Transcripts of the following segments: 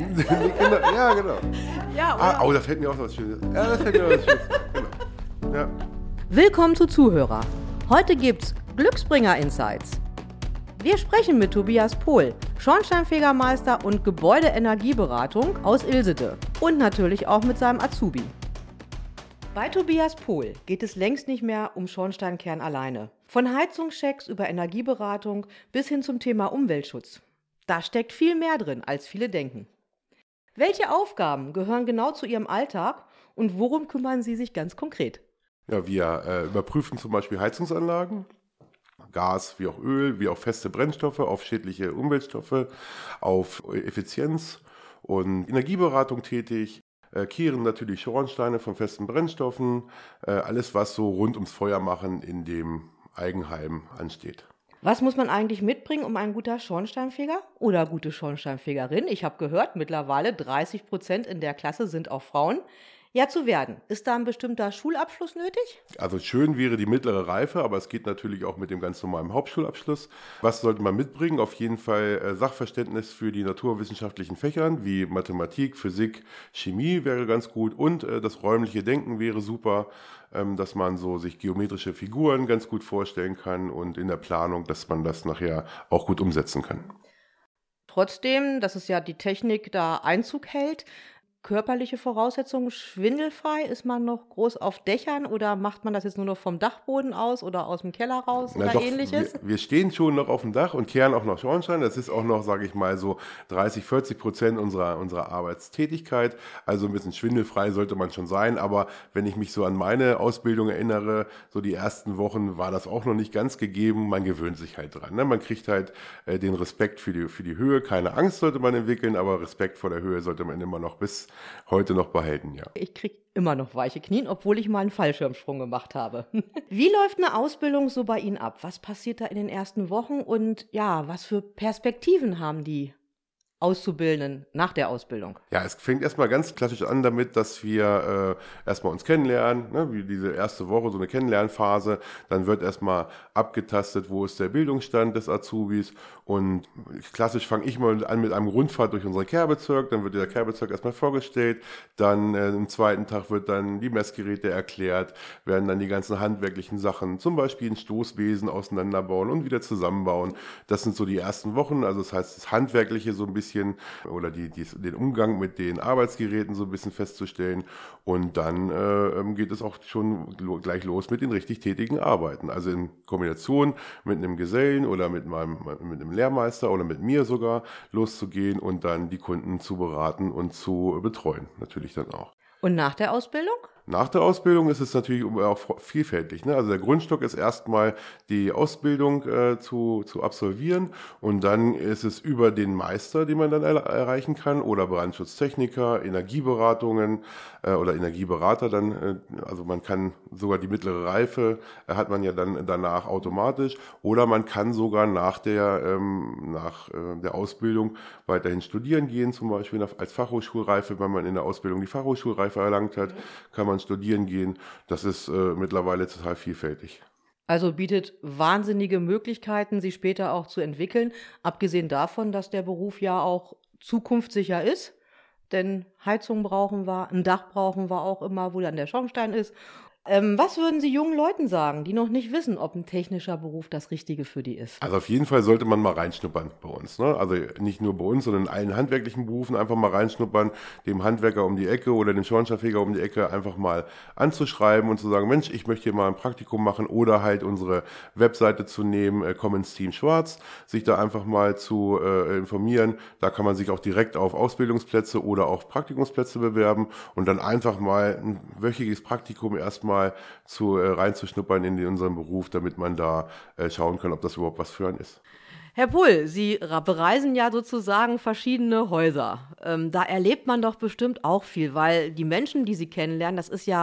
Genau, ja, genau. Ja, oder? Da fällt mir auch was Schönes. Ja, das fällt mir was Schönes. Genau. Ja. Willkommen zu Zuhörer. Heute gibt's Glücksbringer Insights. Wir sprechen mit Tobias Pohl, Schornsteinfegermeister und Gebäudeenergieberatung aus Ilsede und natürlich auch mit seinem Azubi. Bei Tobias Pohl geht es längst nicht mehr um Schornsteinkern alleine. Von Heizungschecks über Energieberatung bis hin zum Thema Umweltschutz. Da steckt viel mehr drin, als viele denken. Welche Aufgaben gehören genau zu Ihrem Alltag und worum kümmern Sie sich ganz konkret? Ja, wir überprüfen zum Beispiel Heizungsanlagen, Gas wie auch Öl, wie auch feste Brennstoffe, auf schädliche Umweltstoffe, auf Effizienz und Energieberatung tätig, kehren natürlich Schornsteine von festen Brennstoffen, alles was so rund ums Feuer machen in dem Eigenheim ansteht. Was muss man eigentlich mitbringen, um ein guter Schornsteinfeger oder gute Schornsteinfegerin, ich habe gehört, mittlerweile 30% in der Klasse sind auch Frauen, ja zu werden? Ist da ein bestimmter Schulabschluss nötig? Also schön wäre die mittlere Reife, aber es geht natürlich auch mit dem ganz normalen Hauptschulabschluss. Was sollte man mitbringen? Auf jeden Fall Sachverständnis für die naturwissenschaftlichen Fächern wie Mathematik, Physik, Chemie wäre ganz gut und das räumliche Denken wäre super, dass man so sich geometrische Figuren ganz gut vorstellen kann und in der Planung, dass man das nachher auch gut umsetzen kann. Trotzdem, dass es ja die Technik da Einzug hält, körperliche Voraussetzungen schwindelfrei, ist man noch groß auf Dächern oder macht man das jetzt nur noch vom Dachboden aus oder aus dem Keller raus oder ähnliches? Wir stehen schon noch auf dem Dach und kehren auch noch Schornstein. Das ist auch noch, sage ich mal, so 30-40% unserer Arbeitstätigkeit. Also ein bisschen schwindelfrei sollte man schon sein. Aber wenn ich mich so an meine Ausbildung erinnere, so die ersten Wochen war das auch noch nicht ganz gegeben. Man gewöhnt sich halt dran. Ne? Man kriegt halt den Respekt für die Höhe. Keine Angst sollte man entwickeln, aber Respekt vor der Höhe sollte man immer noch bis heute noch behalten, ja. Ich kriege immer noch weiche Knien, obwohl ich mal einen Fallschirmsprung gemacht habe. Wie läuft eine Ausbildung so bei Ihnen ab? Was passiert da in den ersten Wochen und ja, was für Perspektiven haben die Auszubildenden nach der Ausbildung? Ja, es fängt erstmal ganz klassisch an damit, dass wir erstmal uns kennenlernen, ne, wie diese erste Woche, so eine Kennenlernphase. Dann wird erstmal abgetastet, wo ist der Bildungsstand des Azubis. Und klassisch fange ich mal an mit einem Rundfahrt durch unseren Kehrbezirk. Dann wird der Kehrbezirk erstmal vorgestellt. Dann im zweiten Tag wird dann die Messgeräte erklärt, werden dann die ganzen handwerklichen Sachen, zum Beispiel ein Stoßbesen auseinanderbauen und wieder zusammenbauen. Das sind so die ersten Wochen. Also das heißt, das Handwerkliche so ein bisschen oder den Umgang mit den Arbeitsgeräten so ein bisschen festzustellen und dann geht es auch schon gleich los mit den richtig tätigen Arbeiten. Also in Kombination mit einem Gesellen oder mit einem Lehrmeister oder mit mir sogar loszugehen und dann die Kunden zu beraten und zu betreuen, natürlich dann auch. Und nach der Ausbildung? Nach der Ausbildung ist es natürlich auch vielfältig. Ne? Also der Grundstock ist erstmal die Ausbildung zu absolvieren und dann ist es über den Meister, den man dann erreichen kann oder Brandschutztechniker, Energieberatungen oder Energieberater dann. Also man kann sogar die mittlere Reife hat man ja dann danach automatisch oder man kann sogar nach der Ausbildung weiterhin studieren gehen, zum Beispiel als Fachhochschulreife, wenn man in der Ausbildung die Fachhochschulreife erlangt hat, kann man studieren gehen. Das ist mittlerweile total vielfältig. Also bietet wahnsinnige Möglichkeiten, sich später auch zu entwickeln, abgesehen davon, dass der Beruf ja auch zukunftssicher ist, denn Heizung brauchen wir, ein Dach brauchen wir auch immer, wo dann der Schornstein ist. Was würden Sie jungen Leuten sagen, die noch nicht wissen, ob ein technischer Beruf das Richtige für die ist? Also auf jeden Fall sollte man mal reinschnuppern bei uns. Ne? Also nicht nur bei uns, sondern in allen handwerklichen Berufen einfach mal reinschnuppern, dem Handwerker um die Ecke oder dem Schornsteinfeger um die Ecke einfach mal anzuschreiben und zu sagen, Mensch, ich möchte hier mal ein Praktikum machen oder halt unsere Webseite zu nehmen, komm ins Team Schwarz, sich da einfach mal zu informieren. Da kann man sich auch direkt auf Ausbildungsplätze oder auch Praktikumsplätze bewerben und dann einfach mal ein wöchiges Praktikum erstmal reinzuschnuppern in unseren Beruf, damit man da schauen kann, ob das überhaupt was für einen ist. Herr Pohl, Sie bereisen ja sozusagen verschiedene Häuser. Da erlebt man doch bestimmt auch viel, weil die Menschen, die Sie kennenlernen, das ist ja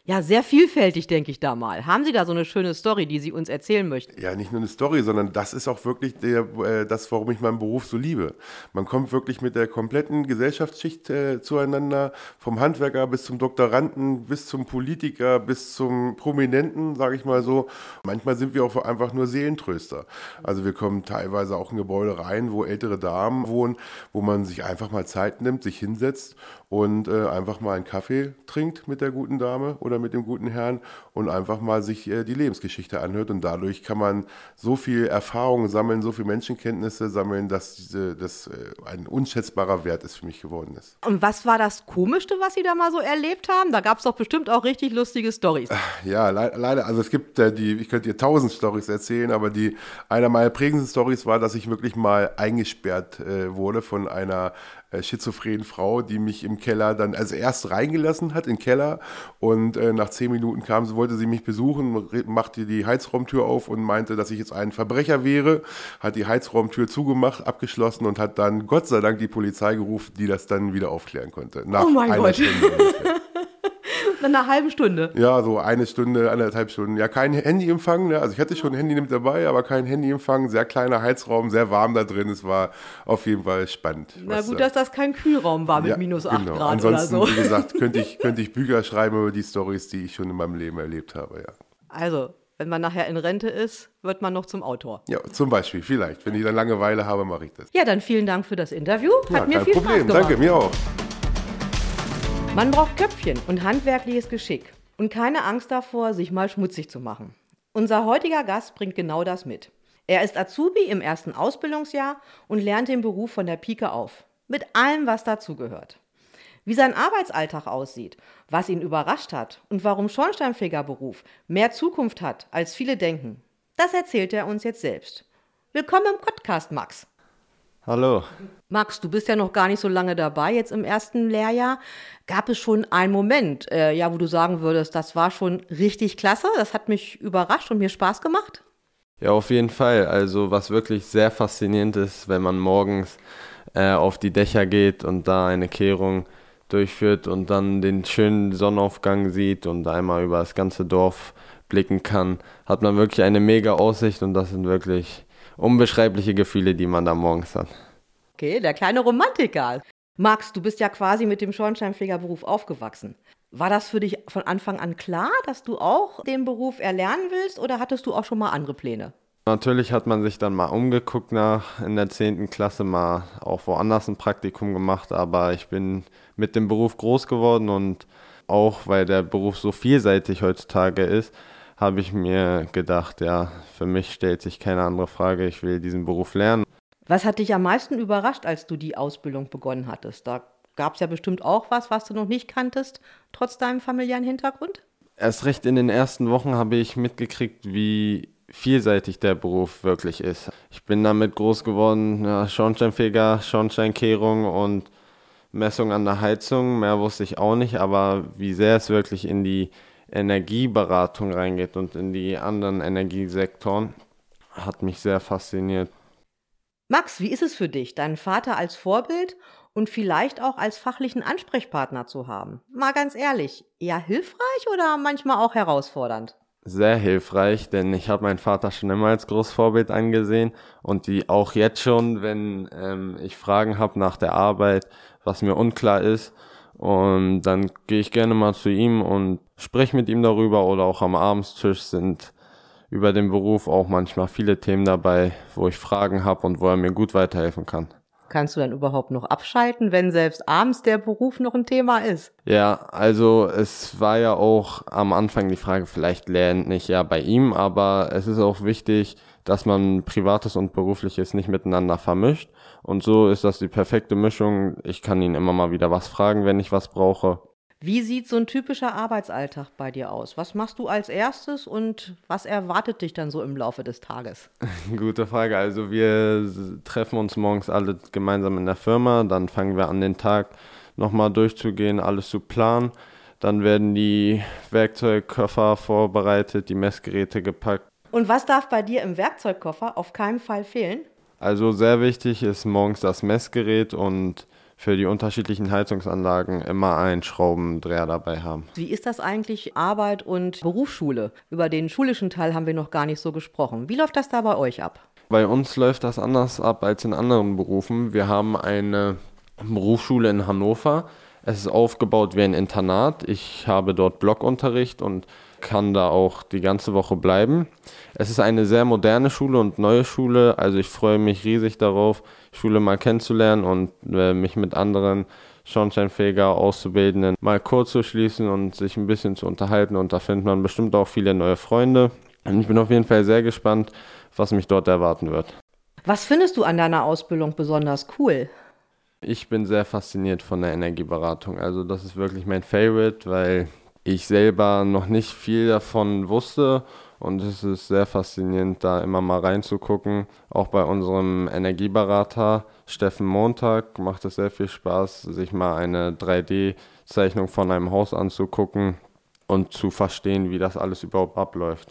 Ja, sehr vielfältig, denke ich da mal. Haben Sie da so eine schöne Story, die Sie uns erzählen möchten? Ja, nicht nur eine Story, sondern das ist auch wirklich das, warum ich meinen Beruf so liebe. Man kommt wirklich mit der kompletten Gesellschaftsschicht zueinander, vom Handwerker bis zum Doktoranden, bis zum Politiker, bis zum Prominenten, sage ich mal so. Manchmal sind wir auch einfach nur Seelentröster. Also wir kommen teilweise auch in Gebäude rein, wo ältere Damen wohnen, wo man sich einfach mal Zeit nimmt, sich hinsetzt und einfach mal einen Kaffee trinkt mit der guten Dame oder mit dem guten Herrn und einfach mal sich die Lebensgeschichte anhört. Und dadurch kann man so viel Erfahrung sammeln, so viel Menschenkenntnisse sammeln, dass das ein unschätzbarer Wert ist für mich geworden ist. Und was war das Komischste, was Sie da mal so erlebt haben? Da gab es doch bestimmt auch richtig lustige Storys. Ja, leider, also es gibt ich könnte dir 1000 Storys erzählen, aber einer meiner prägendsten Storys war, dass ich wirklich mal eingesperrt wurde von einer schizophrenen Frau, die mich im Keller dann also erst reingelassen hat, im Keller, und nach 10 Minuten wollte sie mich besuchen, machte die Heizraumtür auf und meinte, dass ich jetzt ein Verbrecher wäre, hat die Heizraumtür zugemacht, abgeschlossen und hat dann Gott sei Dank die Polizei gerufen, die das dann wieder aufklären konnte. Nach Oh mein einer Gott. Stunde ungefähr. Nach einer halben Stunde. Ja, so 1 Stunde, 1,5 Stunden. Ja, kein Handyempfang, ne? Also ich hatte schon ein Handy mit dabei, aber kein Handyempfang. Sehr kleiner Heizraum, sehr warm da drin. Es war auf jeden Fall spannend. Na gut, dass das kein Kühlraum war mit minus 8 Grad Ansonsten, oder so. wie gesagt, könnte ich Bücher schreiben über die Storys, die ich schon in meinem Leben erlebt habe, ja. Also, wenn man nachher in Rente ist, wird man noch zum Autor. Ja, zum Beispiel, vielleicht. Wenn ich dann Langeweile habe, mache ich das. Ja, dann vielen Dank für das Interview. Hat mir kein viel Problem. Spaß gemacht. Danke, mir auch. Man braucht Köpfchen und handwerkliches Geschick und keine Angst davor, sich mal schmutzig zu machen. Unser heutiger Gast bringt genau das mit. Er ist Azubi im 1. Ausbildungsjahr und lernt den Beruf von der Pike auf. Mit allem, was dazugehört. Wie sein Arbeitsalltag aussieht, was ihn überrascht hat und warum Schornsteinfegerberuf mehr Zukunft hat, als viele denken, das erzählt er uns jetzt selbst. Willkommen im Podcast, Max. Hallo. Max, du bist ja noch gar nicht so lange dabei, jetzt im 1. Lehrjahr. Gab es schon einen Moment, wo du sagen würdest, das war schon richtig klasse, das hat mich überrascht und mir Spaß gemacht? Ja, auf jeden Fall. Also was wirklich sehr faszinierend ist, wenn man morgens auf die Dächer geht und da eine Kehrung durchführt und dann den schönen Sonnenaufgang sieht und einmal über das ganze Dorf blicken kann, hat man wirklich eine mega Aussicht und das sind wirklich unbeschreibliche Gefühle, die man da morgens hat. Okay, der kleine Romantiker. Max, du bist ja quasi mit dem Schornsteinfegerberuf aufgewachsen. War das für dich von Anfang an klar, dass du auch den Beruf erlernen willst oder hattest du auch schon mal andere Pläne? Natürlich hat man sich dann mal umgeguckt in der 10. Klasse, mal auch woanders ein Praktikum gemacht, aber ich bin mit dem Beruf groß geworden und auch weil der Beruf so vielseitig heutzutage ist, habe ich mir gedacht, ja, für mich stellt sich keine andere Frage, ich will diesen Beruf lernen. Was hat dich am meisten überrascht, als du die Ausbildung begonnen hattest? Da gab es ja bestimmt auch was du noch nicht kanntest, trotz deinem familiären Hintergrund? Erst recht in den ersten Wochen habe ich mitgekriegt, wie vielseitig der Beruf wirklich ist. Ich bin damit groß geworden, ja, Schornsteinfeger, Schornsteinkehrung und Messung an der Heizung, mehr wusste ich auch nicht, aber wie sehr es wirklich in die Energieberatung reingeht und in die anderen Energiesektoren, hat mich sehr fasziniert. Max, wie ist es für dich, deinen Vater als Vorbild und vielleicht auch als fachlichen Ansprechpartner zu haben? Mal ganz ehrlich, eher hilfreich oder manchmal auch herausfordernd? Sehr hilfreich, denn ich habe meinen Vater schon immer als Großvorbild angesehen und die auch jetzt schon, wenn ich Fragen habe nach der Arbeit, was mir unklar ist, und dann gehe ich gerne mal zu ihm und spreche mit ihm darüber oder auch am Abendstisch sind über den Beruf auch manchmal viele Themen dabei, wo ich Fragen habe und wo er mir gut weiterhelfen kann. Kannst du dann überhaupt noch abschalten, wenn selbst abends der Beruf noch ein Thema ist? Ja, also es war ja auch am Anfang die Frage, vielleicht lerne ich ja bei ihm, aber es ist auch wichtig, dass man Privates und Berufliches nicht miteinander vermischt. Und so ist das die perfekte Mischung. Ich kann ihn immer mal wieder was fragen, wenn ich was brauche. Wie sieht so ein typischer Arbeitsalltag bei dir aus? Was machst du als erstes und was erwartet dich dann so im Laufe des Tages? Gute Frage. Also wir treffen uns morgens alle gemeinsam in der Firma, dann fangen wir an, den Tag nochmal durchzugehen, alles zu planen. Dann werden die Werkzeugkoffer vorbereitet, die Messgeräte gepackt. Und was darf bei dir im Werkzeugkoffer auf keinen Fall fehlen? Also sehr wichtig ist morgens das Messgerät und für die unterschiedlichen Heizungsanlagen immer einen Schraubendreher dabei haben. Wie ist das eigentlich, Arbeit und Berufsschule? Über den schulischen Teil haben wir noch gar nicht so gesprochen. Wie läuft das da bei euch ab? Bei uns läuft das anders ab als in anderen Berufen. Wir haben eine Berufsschule in Hannover. Es ist aufgebaut wie ein Internat. Ich habe dort Blockunterricht und kann da auch die ganze Woche bleiben. Es ist eine sehr moderne Schule und neue Schule, also ich freue mich riesig darauf, die Schule mal kennenzulernen und mich mit anderen Schornsteinfeger, Auszubildenden mal kurz zu schließen und sich ein bisschen zu unterhalten, und da findet man bestimmt auch viele neue Freunde. Und ich bin auf jeden Fall sehr gespannt, was mich dort erwarten wird. Was findest du an deiner Ausbildung besonders cool? Ich bin sehr fasziniert von der Energieberatung, also das ist wirklich mein Favorite, weil ich selber noch nicht viel davon wusste, und es ist sehr faszinierend, da immer mal reinzugucken. Auch bei unserem Energieberater Steffen Montag macht es sehr viel Spaß, sich mal eine 3D-Zeichnung von einem Haus anzugucken und zu verstehen, wie das alles überhaupt abläuft.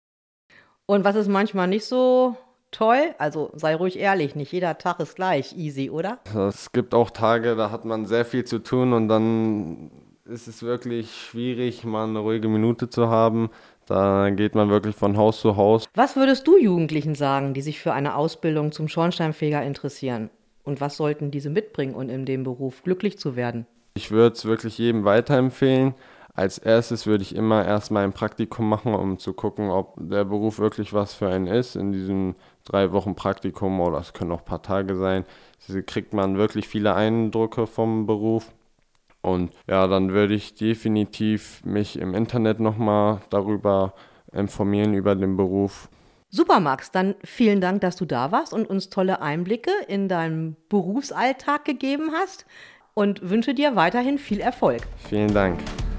Und was ist manchmal nicht so toll? Also sei ruhig ehrlich, nicht jeder Tag ist gleich easy, oder? Es gibt auch Tage, da hat man sehr viel zu tun und dann ist es wirklich schwierig, mal eine ruhige Minute zu haben. Da geht man wirklich von Haus zu Haus. Was würdest du Jugendlichen sagen, die sich für eine Ausbildung zum Schornsteinfeger interessieren? Und was sollten diese mitbringen, um in dem Beruf glücklich zu werden? Ich würde es wirklich jedem weiterempfehlen. Als erstes würde ich immer erstmal ein Praktikum machen, um zu gucken, ob der Beruf wirklich was für einen ist. In diesen 3 Wochen Praktikum, oder es können auch ein paar Tage sein, kriegt man wirklich viele Eindrücke vom Beruf. Und ja, dann würde ich definitiv mich im Internet nochmal darüber informieren, über den Beruf. Super, Max, dann vielen Dank, dass du da warst und uns tolle Einblicke in deinen Berufsalltag gegeben hast, und wünsche dir weiterhin viel Erfolg. Vielen Dank.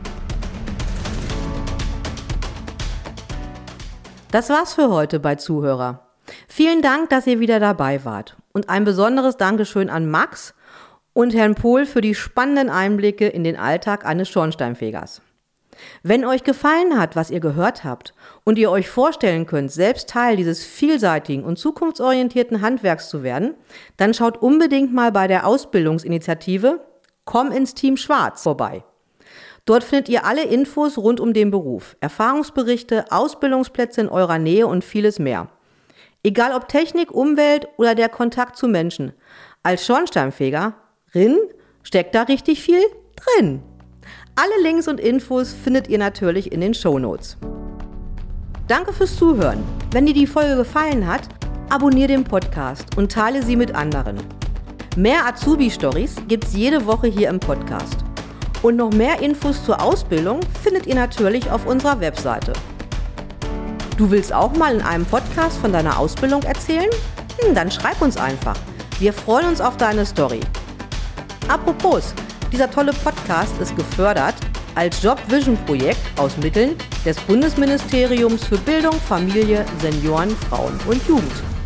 Das war's für heute bei Zuhörer. Vielen Dank, dass ihr wieder dabei wart. Und ein besonderes Dankeschön an Max und Herrn Pohl für die spannenden Einblicke in den Alltag eines Schornsteinfegers. Wenn euch gefallen hat, was ihr gehört habt, und ihr euch vorstellen könnt, selbst Teil dieses vielseitigen und zukunftsorientierten Handwerks zu werden, dann schaut unbedingt mal bei der Ausbildungsinitiative Komm ins Team Schwarz vorbei. Dort findet ihr alle Infos rund um den Beruf, Erfahrungsberichte, Ausbildungsplätze in eurer Nähe und vieles mehr. Egal ob Technik, Umwelt oder der Kontakt zu Menschen. Als Schornsteinfegerin steckt da richtig viel drin. Alle Links und Infos findet ihr natürlich in den Shownotes. Danke fürs Zuhören. Wenn dir die Folge gefallen hat, abonniere den Podcast und teile sie mit anderen. Mehr Azubi-Stories gibt's jede Woche hier im Podcast. Und noch mehr Infos zur Ausbildung findet ihr natürlich auf unserer Webseite. Du willst auch mal in einem Podcast von deiner Ausbildung erzählen? Dann schreib uns einfach. Wir freuen uns auf deine Story. Apropos, dieser tolle Podcast ist gefördert als Job-Vision-Projekt aus Mitteln des Bundesministeriums für Bildung, Familie, Senioren, Frauen und Jugend.